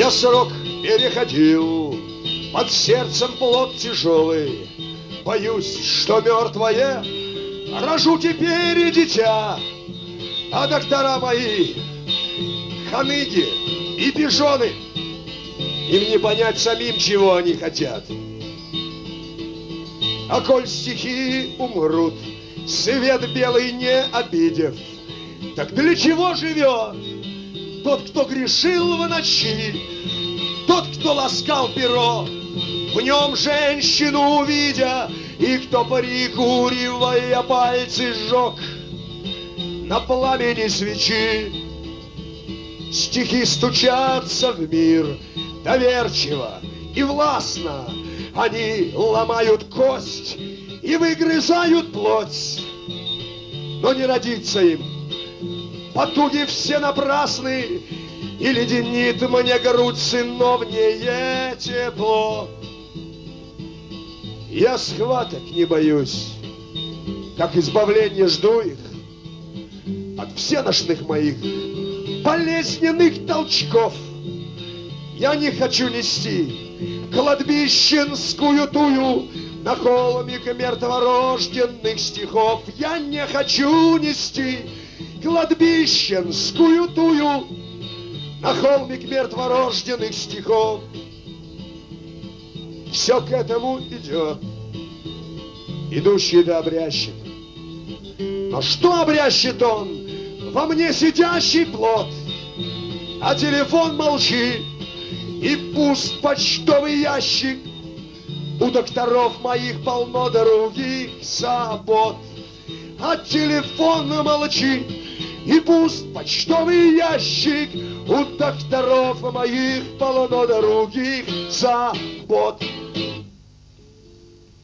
Я срок переходил, под сердцем плод тяжелый. Боюсь, что мертвое рожу теперь и дитя. А доктора мои, ханыги и пижоны, им не понять самим, чего они хотят. А коль стихи умрут, свет белый не обидев, так для чего живет тот, кто грешил в ночи, тот, кто ласкал перо, в нем женщину увидя, и кто, прикуривая, пальцы сжег на пламени свечи. Стихи стучатся в мир доверчиво и властно, они ломают кость и выгрызают плоть, но не родится им. Потуги все напрасны, и леденит мне грудь сыновнее тепло. Я схваток не боюсь, как избавления жду их от всеношных моих болезненных толчков. Я не хочу нести кладбищенскую тую на холмик мертворожденных стихов. Я не хочу нести кладбищенскую тую на холмик мертворожденных стихов. Все к этому идет, идущий да обрящет. Но что обрящет он? Во мне сидящий плод, а телефон молчит, и пуст почтовый ящик. У докторов моих полно других забот, а телефон молчит, и пуст почтовый ящик. У докторов моих полно других забот.